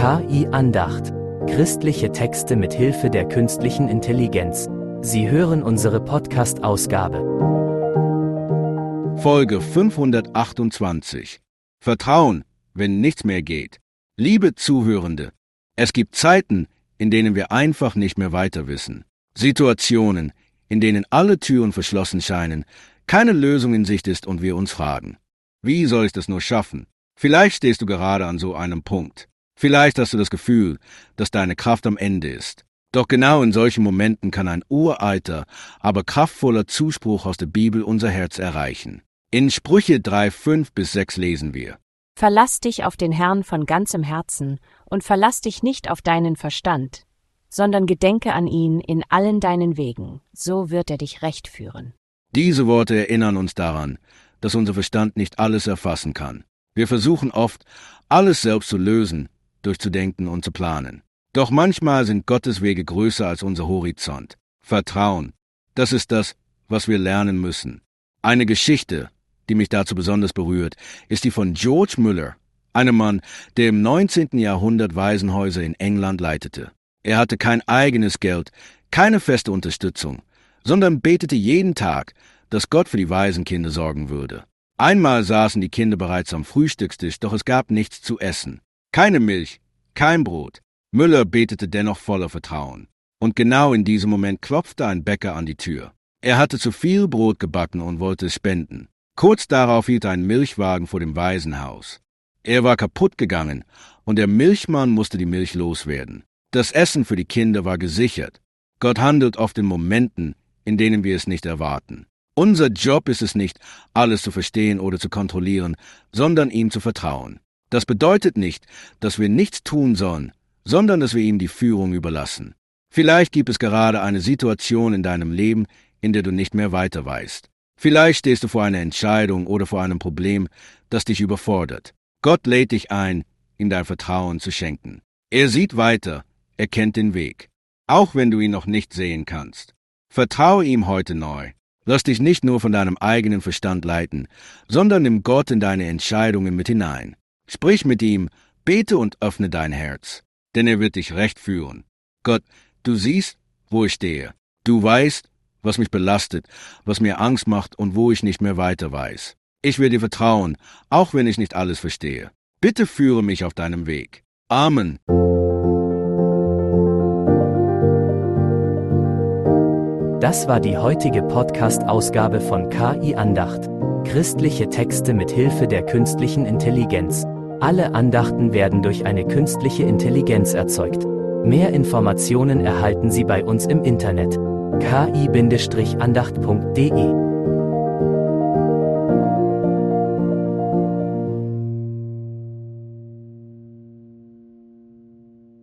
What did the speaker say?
KI Andacht. Christliche Texte mit Hilfe der künstlichen Intelligenz. Sie hören unsere Podcast-Ausgabe. Folge 528. Vertrauen, wenn nichts mehr geht. Liebe Zuhörende, es gibt Zeiten, in denen wir einfach nicht mehr weiter wissen. Situationen, in denen alle Türen verschlossen scheinen, keine Lösung in Sicht ist und wir uns fragen: Wie soll ich das nur schaffen? Vielleicht stehst du gerade an so einem Punkt. Vielleicht hast du das Gefühl, dass deine Kraft am Ende ist. Doch genau in solchen Momenten kann ein uralter, aber kraftvoller Zuspruch aus der Bibel unser Herz erreichen. In Sprüche 3,5-6 lesen wir: Verlass dich auf den Herrn von ganzem Herzen und verlass dich nicht auf deinen Verstand, sondern gedenke an ihn in allen deinen Wegen, so wird er dich recht führen. Diese Worte erinnern uns daran, dass unser Verstand nicht alles erfassen kann. Wir versuchen oft, alles selbst zu lösen, durchzudenken und zu planen. Doch manchmal sind Gottes Wege größer als unser Horizont. Vertrauen, das ist das, was wir lernen müssen. Eine Geschichte, die mich dazu besonders berührt, ist die von George Muller, einem Mann, der im 19. Jahrhundert Waisenhäuser in England leitete. Er hatte kein eigenes Geld, keine feste Unterstützung, sondern betete jeden Tag, dass Gott für die Waisenkinder sorgen würde. Einmal saßen die Kinder bereits am Frühstückstisch, doch es gab nichts zu essen. Keine Milch, kein Brot. Müller betete dennoch voller Vertrauen. Und genau in diesem Moment klopfte ein Bäcker an die Tür. Er hatte zu viel Brot gebacken und wollte es spenden. Kurz darauf hielt ein Milchwagen vor dem Waisenhaus. Er war kaputt gegangen und der Milchmann musste die Milch loswerden. Das Essen für die Kinder war gesichert. Gott handelt oft in Momenten, in denen wir es nicht erwarten. Unser Job ist es nicht, alles zu verstehen oder zu kontrollieren, sondern ihm zu vertrauen. Das bedeutet nicht, dass wir nichts tun sollen, sondern dass wir ihm die Führung überlassen. Vielleicht gibt es gerade eine Situation in deinem Leben, in der du nicht mehr weiter weißt. Vielleicht stehst du vor einer Entscheidung oder vor einem Problem, das dich überfordert. Gott lädt dich ein, ihm dein Vertrauen zu schenken. Er sieht weiter, er kennt den Weg, auch wenn du ihn noch nicht sehen kannst. Vertraue ihm heute neu. Lass dich nicht nur von deinem eigenen Verstand leiten, sondern nimm Gott in deine Entscheidungen mit hinein. Sprich mit ihm, bete und öffne dein Herz, denn er wird dich recht führen. Gott, du siehst, wo ich stehe. Du weißt, was mich belastet, was mir Angst macht und wo ich nicht mehr weiter weiß. Ich will dir vertrauen, auch wenn ich nicht alles verstehe. Bitte führe mich auf deinem Weg. Amen. Das war die heutige Podcast-Ausgabe von KI Andacht. Christliche Texte mit Hilfe der künstlichen Intelligenz. Alle Andachten werden durch eine künstliche Intelligenz erzeugt. Mehr Informationen erhalten Sie bei uns im Internet: ki-andacht.de